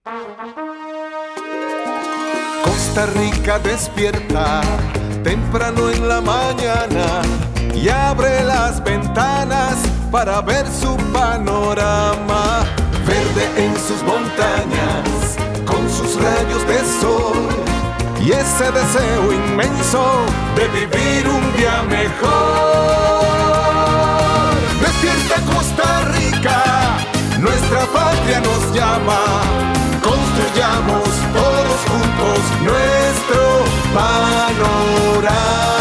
Costa Rica despierta temprano en la mañana y abre las ventanas para ver su panorama. Verde en sus montañas, con sus rayos de sol y ese deseo inmenso de vivir un día mejor. Despierta Costa Rica, nuestra patria nos llama. Construyamos todos juntos nuestro panorama.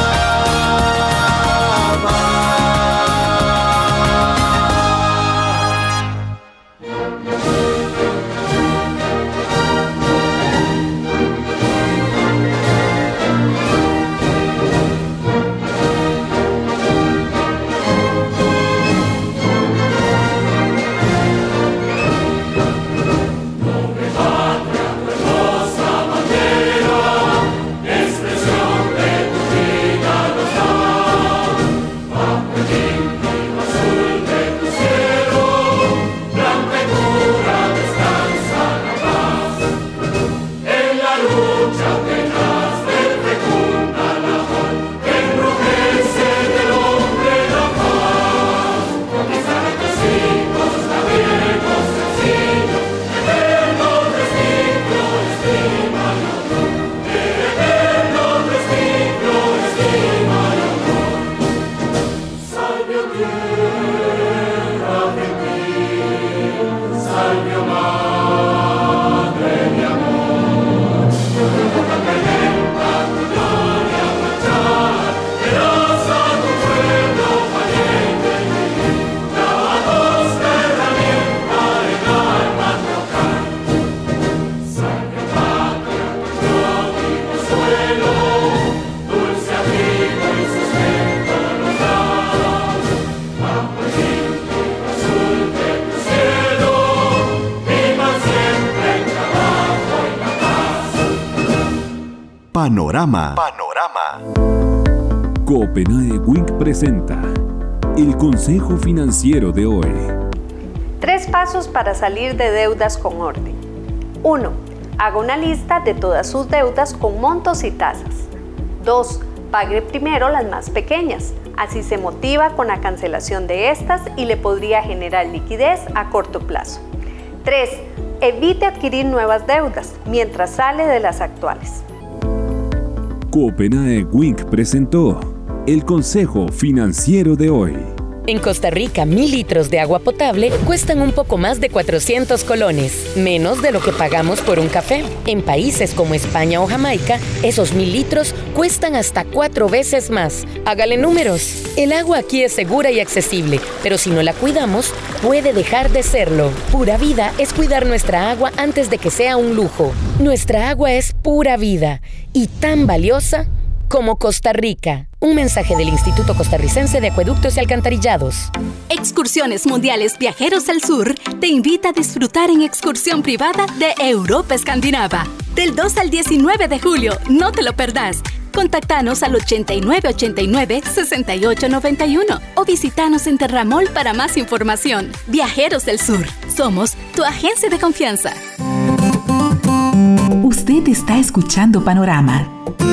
Panorama. Copenhague Wink presenta el consejo financiero de hoy. 3 pasos para salir de deudas con orden. 1. Haga una lista de todas sus deudas con montos y tasas. 2. Pague primero las más pequeñas. Así se motiva con la cancelación de estas y le podría generar liquidez a corto plazo. 3. Evite adquirir nuevas deudas mientras sale de las actuales. Copenhague Wink presentó el consejo financiero de hoy. En Costa Rica, 1,000 litros de agua potable cuestan un poco más de 400 colones, menos de lo que pagamos por un café. En países como España o Jamaica, esos 1,000 litros cuestan hasta 4 veces más. Hágale números. El agua aquí es segura y accesible, pero si no la cuidamos, puede dejar de serlo. Pura vida es cuidar nuestra agua antes de que sea un lujo. Nuestra agua es pura vida y tan valiosa como Costa Rica. Un mensaje del Instituto Costarricense de Acueductos y Alcantarillados. Excursiones Mundiales Viajeros al Sur te invita a disfrutar en excursión privada de Europa Escandinava. Del 2 al 19 de julio, no te lo perdás. Contáctanos al 8989-6891 o visítanos en Terramol para más información. Viajeros del Sur, somos tu agencia de confianza. Usted está escuchando Panorama.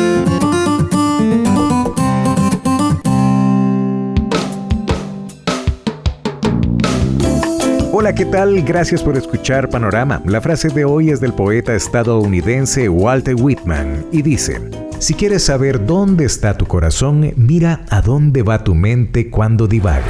Hola, ¿qué tal? Gracias por escuchar Panorama. La frase de hoy es del poeta estadounidense Walter Whitman y dice: si quieres saber dónde está tu corazón, mira a dónde va tu mente cuando divaga.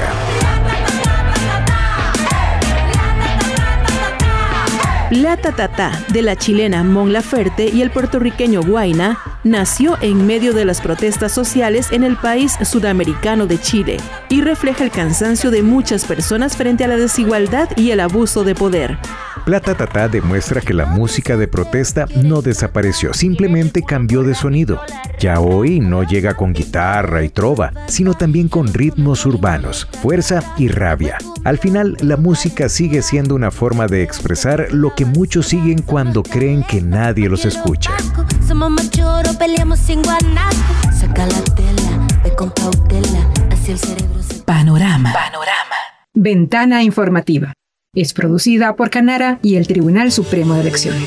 La Tatatá, de la chilena Mon Laferte y el puertorriqueño Guayna, nació en medio de las protestas sociales en el país sudamericano de Chile y refleja el cansancio de muchas personas frente a la desigualdad y el abuso de poder. La Tatatá demuestra que la música de protesta no desapareció, simplemente cambió de sonido. Ya hoy no llega con guitarra y trova, sino también con ritmos urbanos, fuerza y rabia. Al final, la música sigue siendo una forma de expresar lo que muchos siguen cuando creen que nadie los escucha. Somos machoros, peleamos sin guanaco. Saca la tela, ve con cautela, así el cerebro se... Panorama. Ventana informativa. Es producida por Canara y el Tribunal Supremo de Elecciones.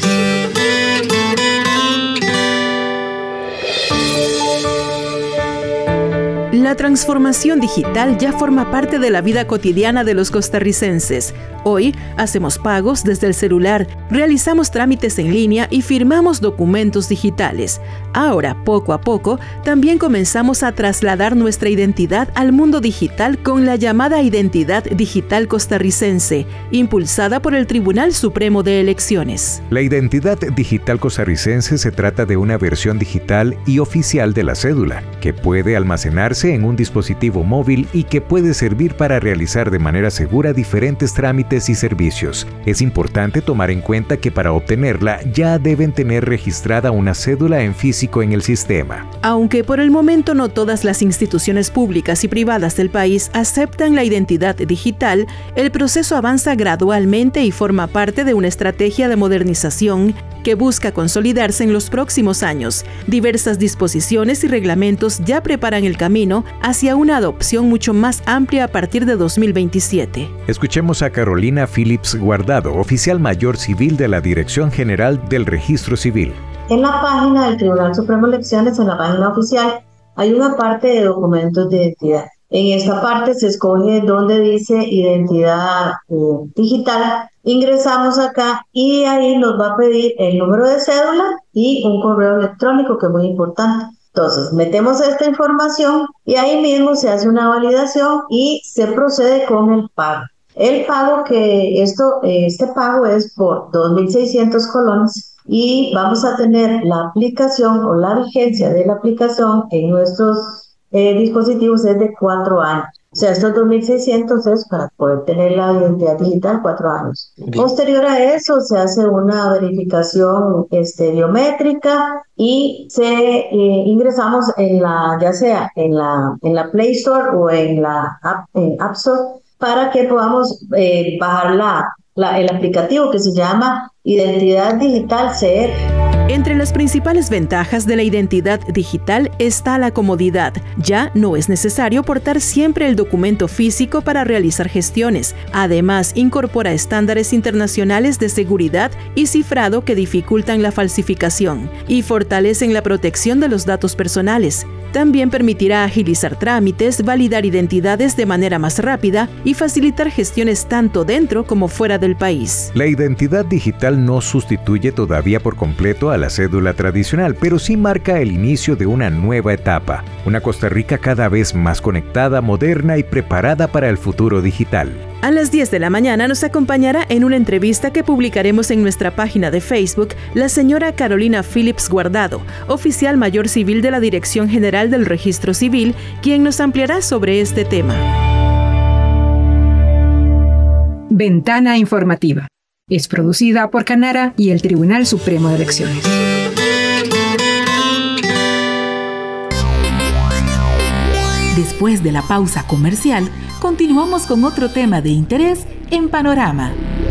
La transformación digital ya forma parte de la vida cotidiana de los costarricenses. Hoy hacemos pagos desde el celular, realizamos trámites en línea y firmamos documentos digitales. Ahora, poco a poco, también comenzamos a trasladar nuestra identidad al mundo digital con la llamada Identidad Digital Costarricense, impulsada por el Tribunal Supremo de Elecciones. La Identidad Digital Costarricense se trata de una versión digital y oficial de la cédula, que puede almacenarse en un dispositivo móvil y que puede servir para realizar de manera segura diferentes trámites y servicios. Es importante tomar en cuenta que para obtenerla ya deben tener registrada una cédula en físico en el sistema. Aunque por el momento no todas las instituciones públicas y privadas del país aceptan la identidad digital, el proceso avanza gradualmente y forma parte de una estrategia de modernización que busca consolidarse en los próximos años. Diversas disposiciones y reglamentos ya preparan el camino hacia una adopción mucho más amplia a partir de 2027. Escuchemos a Carolina Phillips Guardado, oficial mayor civil de la Dirección General del Registro Civil. En la página del Tribunal Supremo de Elecciones, en la página oficial, hay una parte de documentos de identidad. En esta parte se escoge donde dice identidad digital. Ingresamos acá y ahí nos va a pedir el número de cédula y un correo electrónico, que es muy importante. Entonces, metemos esta información y ahí mismo se hace una validación y se procede con el pago. El pago este pago es por 2.600 colones y vamos a tener la aplicación o la vigencia de la aplicación en nuestros dispositivos es de 4 años. O sea, estos 2.600 es para poder tener la identidad digital 4 años. Posterior a eso se hace una verificación biométrica y ingresamos ya sea en la Play Store o en la App Store para que podamos bajar el aplicativo que se llama Identidad Digital CR. Entre las principales ventajas de la identidad digital está la comodidad. Ya no es necesario portar siempre el documento físico para realizar gestiones. Además, incorpora estándares internacionales de seguridad y cifrado que dificultan la falsificación y fortalecen la protección de los datos personales. También permitirá agilizar trámites, validar identidades de manera más rápida y facilitar gestiones tanto dentro como fuera del país. La identidad digital no sustituye todavía por completo a la cédula tradicional, pero sí marca el inicio de una nueva etapa, una Costa Rica cada vez más conectada, moderna y preparada para el futuro digital. A las 10 de la mañana nos acompañará en una entrevista que publicaremos en nuestra página de Facebook la señora Carolina Phillips Guardado, oficial mayor civil de la Dirección General del Registro Civil, quien nos ampliará sobre este tema. Ventana Informativa. Es producida por Canara y el Tribunal Supremo de Elecciones. Después de la pausa comercial, continuamos con otro tema de interés en Panorama.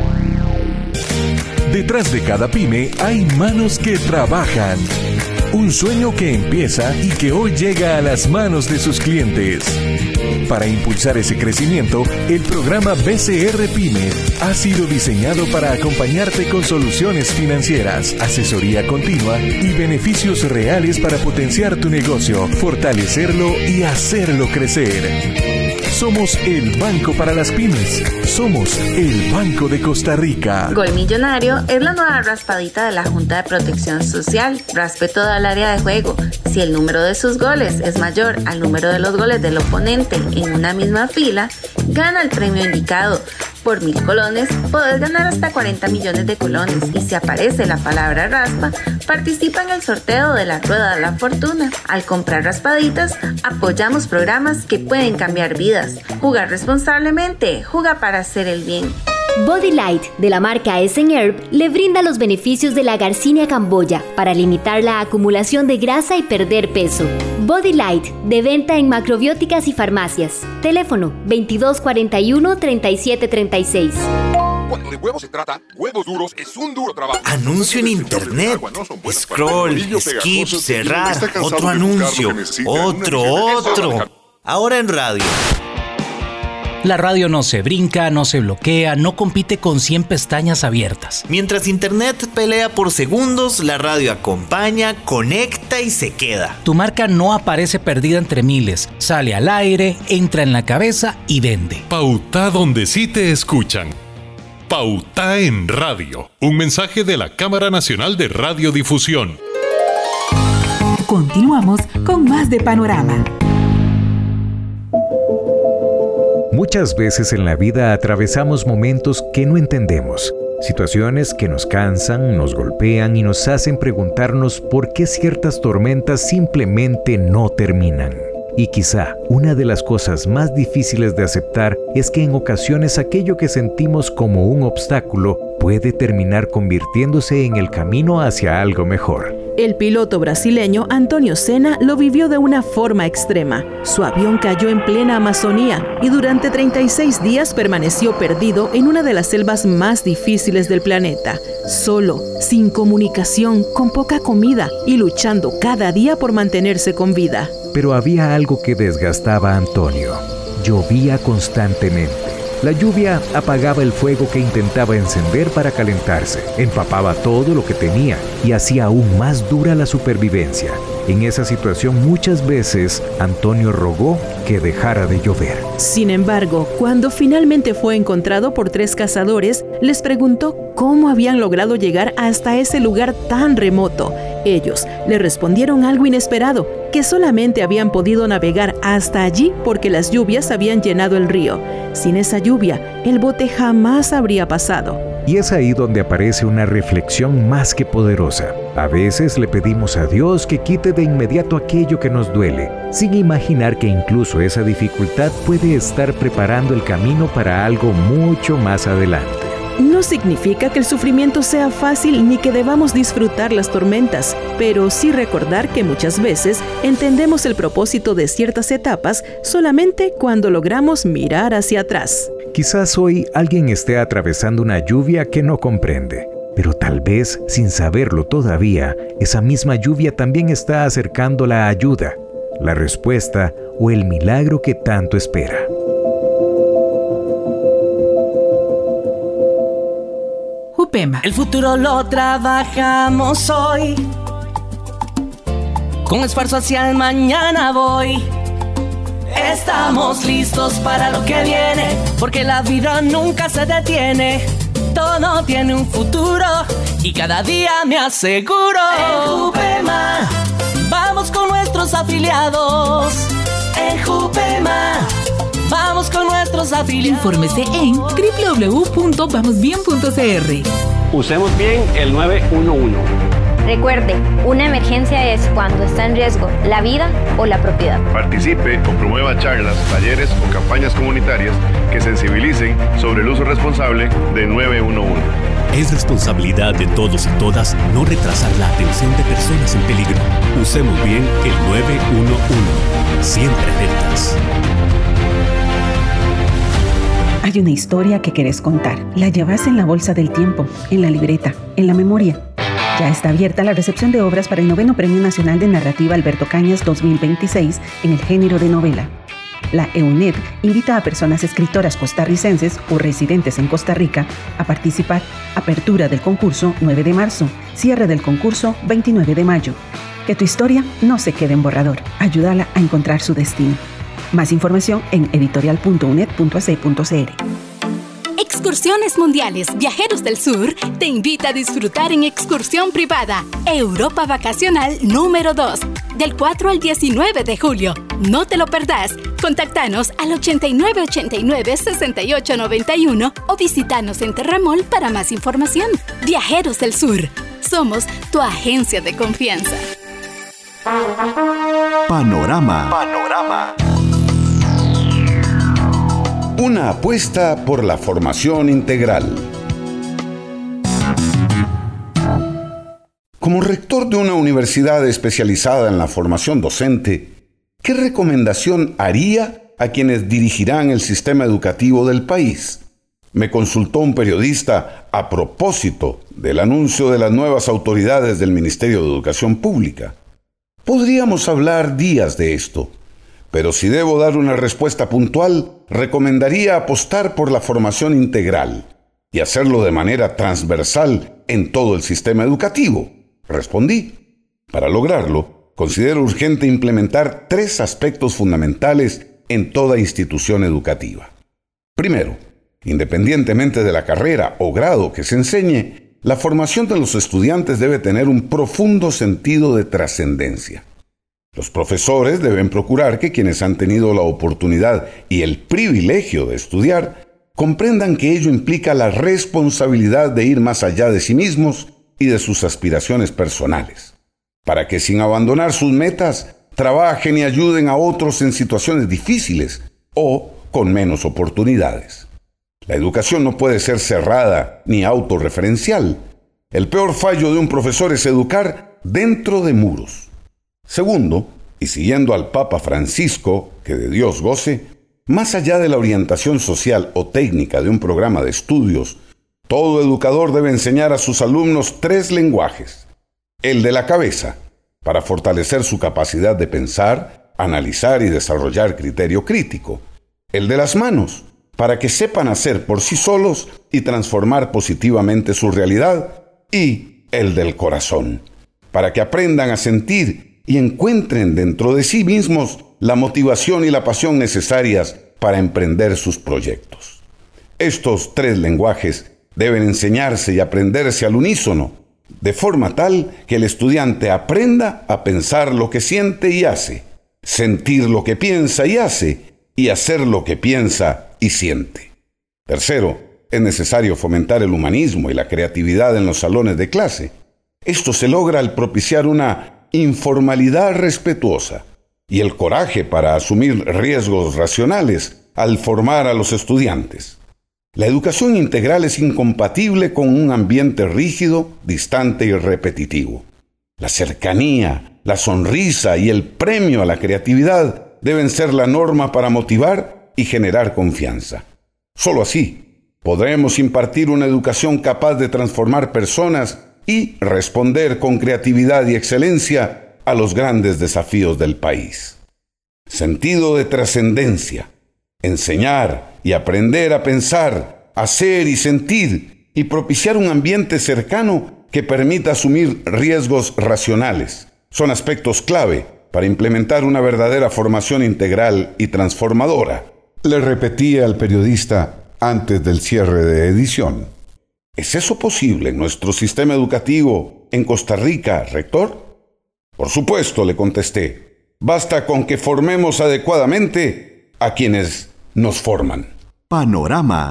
Detrás de cada pyme hay manos que trabajan. Un sueño que empieza y que hoy llega a las manos de sus clientes. Para impulsar ese crecimiento, el programa BCR Pyme ha sido diseñado para acompañarte con soluciones financieras, asesoría continua y beneficios reales para potenciar tu negocio, fortalecerlo y hacerlo crecer. Somos el banco para las pymes. Somos el Banco de Costa Rica. Gol Millonario es la nueva raspadita de la Junta de Protección Social. Raspe toda el área de juego. Si el número de sus goles es mayor al número de los goles del oponente en una misma fila, gana el premio indicado. Por 1.000 colones, podés ganar hasta 40 millones de colones. Y si aparece la palabra raspa, participa en el sorteo de la Rueda de la Fortuna. Al comprar raspaditas, apoyamos programas que pueden cambiar vidas. Jugar responsablemente, juega para hacer el bien. Body Light, de la marca Essen-Herb, le brinda los beneficios de la Garcinia camboya para limitar la acumulación de grasa y perder peso. Body Light, de venta en macrobióticas y farmacias. Teléfono 2241-3736. Cuando de huevos se trata, Huevos Duros es un duro trabajo. Anuncio en internet. Scroll, skip, cerrar. Otro anuncio. Otro. Ahora en radio. La radio no se brinca, no se bloquea, no compite con 100 pestañas abiertas. Mientras Internet pelea por segundos, la radio acompaña, conecta y se queda. Tu marca no aparece perdida entre miles, sale al aire, entra en la cabeza y vende. Pauta donde sí te escuchan. Pauta en radio. Un mensaje de la Cámara Nacional de Radiodifusión. Continuamos con más de Panorama. Muchas veces en la vida atravesamos momentos que no entendemos, situaciones que nos cansan, nos golpean y nos hacen preguntarnos por qué ciertas tormentas simplemente no terminan. Y quizá una de las cosas más difíciles de aceptar es que en ocasiones aquello que sentimos como un obstáculo puede terminar convirtiéndose en el camino hacia algo mejor. El piloto brasileño Antonio Senna lo vivió de una forma extrema. Su avión cayó en plena Amazonía y durante 36 días permaneció perdido en una de las selvas más difíciles del planeta. Solo, sin comunicación, con poca comida y luchando cada día por mantenerse con vida. Pero había algo que desgastaba a Antonio. Llovía constantemente. La lluvia apagaba el fuego que intentaba encender para calentarse, empapaba todo lo que tenía y hacía aún más dura la supervivencia. En esa situación muchas veces Antonio rogó que dejara de llover. Sin embargo, cuando finalmente fue encontrado por 3 cazadores, les preguntó cómo habían logrado llegar hasta ese lugar tan remoto. Ellos le respondieron algo inesperado, que solamente habían podido navegar hasta allí porque las lluvias habían llenado el río. Sin esa lluvia, el bote jamás habría pasado. Y es ahí donde aparece una reflexión más que poderosa. A veces le pedimos a Dios que quite de inmediato aquello que nos duele, sin imaginar que incluso esa dificultad puede estar preparando el camino para algo mucho más adelante. No significa que el sufrimiento sea fácil ni que debamos disfrutar las tormentas, pero sí recordar que muchas veces entendemos el propósito de ciertas etapas solamente cuando logramos mirar hacia atrás. Quizás hoy alguien esté atravesando una lluvia que no comprende, pero tal vez, sin saberlo todavía, esa misma lluvia también está acercando la ayuda, la respuesta o el milagro que tanto espera. Jupema. El futuro lo trabajamos hoy. Con esfuerzo hacia el mañana voy. Estamos listos para lo que viene, porque la vida nunca se detiene. Todo tiene un futuro y cada día me aseguro. En Jupema vamos con nuestros afiliados. En Jupema vamos con nuestros afiliados. Infórmese en www.vamosbien.cr. Usemos bien el 911. Recuerde, una emergencia es cuando está en riesgo la vida o la propiedad. Participe o promueva charlas, talleres o campañas comunitarias que sensibilicen sobre el uso responsable de 911. Es responsabilidad de todos y todas no retrasar la atención de personas en peligro. Usemos bien el 911. Siempre alertas. Hay una historia que querés contar. La llevas en la bolsa del tiempo, en la libreta, en la memoria. Ya está abierta la recepción de obras para el 9º Premio Nacional de Narrativa Alberto Cañas 2026 en el género de novela. La EUNED invita a personas escritoras costarricenses o residentes en Costa Rica a participar. Apertura del concurso 9 de marzo, cierre del concurso 29 de mayo. Que tu historia no se quede en borrador. Ayúdala a encontrar su destino. Más información en editorial.uned.ac.cr. Excursiones Mundiales Viajeros del Sur te invita a disfrutar en excursión privada Europa Vacacional número 2 del 4 al 19 de julio. No te lo perdás. Contáctanos al 8989-6891 o visítanos en Terramol para más información. Viajeros del Sur. Somos tu agencia de confianza. Panorama. Una apuesta por la formación integral. Como rector de una universidad especializada en la formación docente, ¿qué recomendación haría a quienes dirigirán el sistema educativo del país? Me consultó un periodista a propósito del anuncio de las nuevas autoridades del Ministerio de Educación Pública. Podríamos hablar días de esto, pero si debo dar una respuesta puntual, recomendaría apostar por la formación integral y hacerlo de manera transversal en todo el sistema educativo. Respondí. Para lograrlo, considero urgente implementar 3 aspectos fundamentales en toda institución educativa. Primero, independientemente de la carrera o grado que se enseñe, la formación de los estudiantes debe tener un profundo sentido de trascendencia. Los profesores deben procurar que quienes han tenido la oportunidad y el privilegio de estudiar comprendan que ello implica la responsabilidad de ir más allá de sí mismos y de sus aspiraciones personales, para que sin abandonar sus metas, trabajen y ayuden a otros en situaciones difíciles o con menos oportunidades. La educación no puede ser cerrada ni autorreferencial. El peor fallo de un profesor es educar dentro de muros. Segundo, y siguiendo al Papa Francisco, que de Dios goce, más allá de la orientación social o técnica de un programa de estudios, todo educador debe enseñar a sus alumnos 3 lenguajes. El de la cabeza, para fortalecer su capacidad de pensar, analizar y desarrollar criterio crítico. El de las manos, para que sepan hacer por sí solos y transformar positivamente su realidad. Y el del corazón, para que aprendan a sentir y encuentren dentro de sí mismos la motivación y la pasión necesarias para emprender sus proyectos. Estos 3 lenguajes deben enseñarse y aprenderse al unísono, de forma tal que el estudiante aprenda a pensar lo que siente y hace, sentir lo que piensa y hace, y hacer lo que piensa y siente. Tercero, es necesario fomentar el humanismo y la creatividad en los salones de clase. Esto se logra al propiciar una informalidad respetuosa y el coraje para asumir riesgos racionales al formar a los estudiantes. La educación integral es incompatible con un ambiente rígido, distante y repetitivo. La cercanía, la sonrisa y el premio a la creatividad deben ser la norma para motivar y generar confianza. Solo así podremos impartir una educación capaz de transformar personas y responder con creatividad y excelencia a los grandes desafíos del país. Sentido de trascendencia. Enseñar y aprender a pensar, hacer y sentir, y propiciar un ambiente cercano que permita asumir riesgos racionales. Son aspectos clave para implementar una verdadera formación integral y transformadora. Le repetía al periodista antes del cierre de edición. ¿Es eso posible en nuestro sistema educativo en Costa Rica, rector? Por supuesto, le contesté. Basta con que formemos adecuadamente a quienes nos forman. Panorama.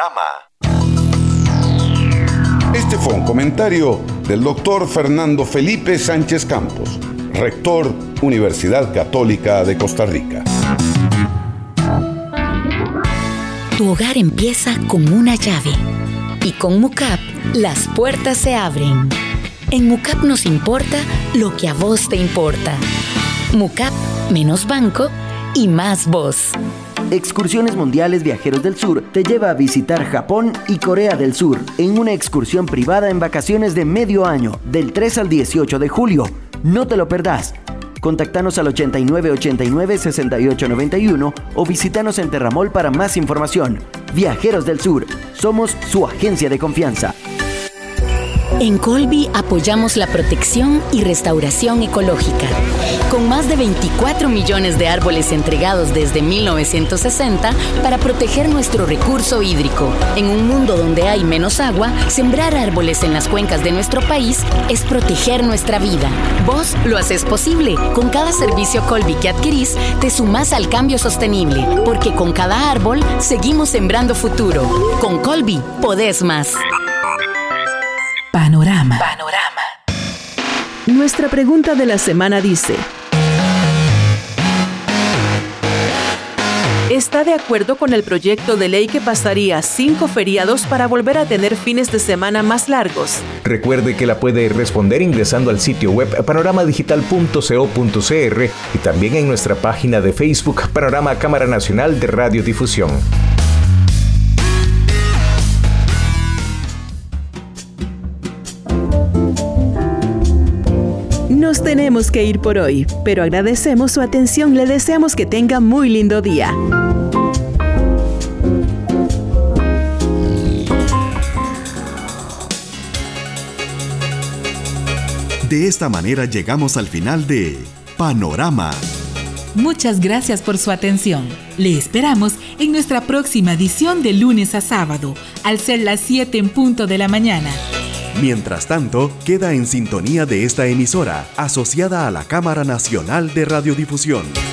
Este fue un comentario del doctor Fernando Felipe Sánchez Campos, rector Universidad Católica de Costa Rica. Tu hogar empieza con una llave y con MUCAP las puertas se abren. En MUCAP nos importa lo que a vos te importa. MUCAP, menos banco y más voz. Excursiones Mundiales Viajeros del Sur te lleva a visitar Japón y Corea del Sur en una excursión privada en vacaciones de medio año, del 3 al 18 de julio. No te lo perdás. Contactanos al 8989-6891 o visítanos en Terramol para más información. Viajeros del Sur, somos su agencia de confianza. En Colby apoyamos la protección y restauración ecológica. Con más de 24 millones de árboles entregados desde 1960 para proteger nuestro recurso hídrico. En un mundo donde hay menos agua, sembrar árboles en las cuencas de nuestro país es proteger nuestra vida. Vos lo haces posible. Con cada servicio Colby que adquirís, te sumás al cambio sostenible. Porque con cada árbol, seguimos sembrando futuro. Con Colby, podés más. Panorama. Nuestra pregunta de la semana dice: ¿está de acuerdo con el proyecto de ley que pasaría 5 feriados para volver a tener fines de semana más largos? Recuerde que la puede responder ingresando al sitio web panoramadigital.co.cr y también en nuestra página de Facebook Panorama Cámara Nacional de Radiodifusión. Nos tenemos que ir por hoy, pero agradecemos su atención. Le deseamos que tenga muy lindo día. De esta manera llegamos al final de Panorama. Muchas gracias por su atención. Le esperamos en nuestra próxima edición de lunes a sábado, al ser las 7 en punto de la mañana. Mientras tanto, queda en sintonía de esta emisora, asociada a la Cámara Nacional de Radiodifusión.